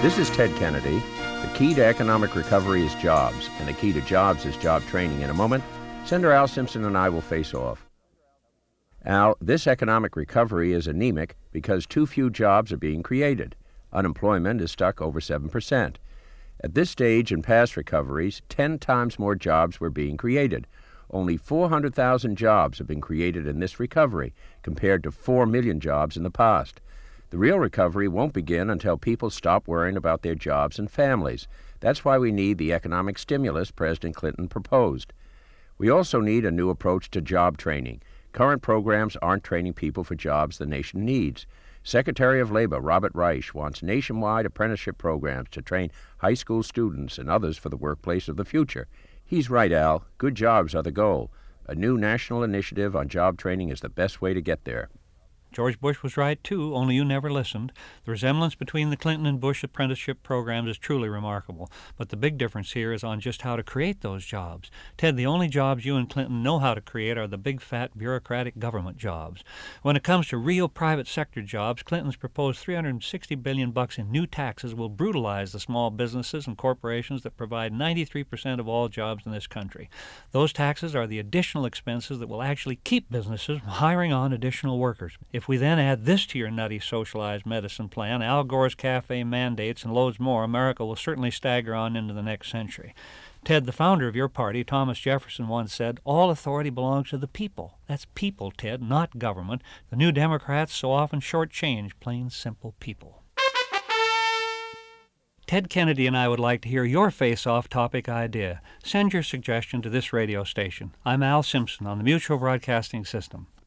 This is Ted Kennedy. The key to economic recovery is jobs, and the key to jobs is job training. In a moment, Senator Al Simpson and I will face off. Al, this economic recovery is anemic because too few jobs are being created. Unemployment is stuck over 7%. At this stage in past recoveries, 10 times more jobs were being created. Only 400,000 jobs have been created in this recovery, compared to 4 million jobs in the past. The real recovery won't begin until people stop worrying about their jobs and families. That's why we need the economic stimulus President Clinton proposed. We also need a new approach to job training. Current programs aren't training people for jobs the nation needs. Secretary of Labor Robert Reich wants nationwide apprenticeship programs to train high school students and others for the workplace of the future. He's right, Al. Good jobs are the goal. A new national initiative on job training is the best way to get there. George Bush was right, too, only you never listened. The resemblance between the Clinton and Bush apprenticeship programs is truly remarkable. But the big difference here is on just how to create those jobs. Ted, the only jobs you and Clinton know how to create are the big, fat, bureaucratic government jobs. When it comes to real private sector jobs, Clinton's proposed $360 billion in new taxes will brutalize the small businesses and corporations that provide 93% of all jobs in this country. Those taxes are the additional expenses that will actually keep businesses from hiring on additional workers. If we then add this to your nutty socialized medicine plan, Al Gore's cafe mandates, and loads more, America will certainly stagger on into the next century. Ted, the founder of your party, Thomas Jefferson, once said, all authority belongs to the people. That's people, Ted, not government. The New Democrats so often shortchange plain, simple people. Ted Kennedy and I would like to hear your face-off topic idea. Send your suggestion to this radio station. I'm Al Simpson on the Mutual Broadcasting System.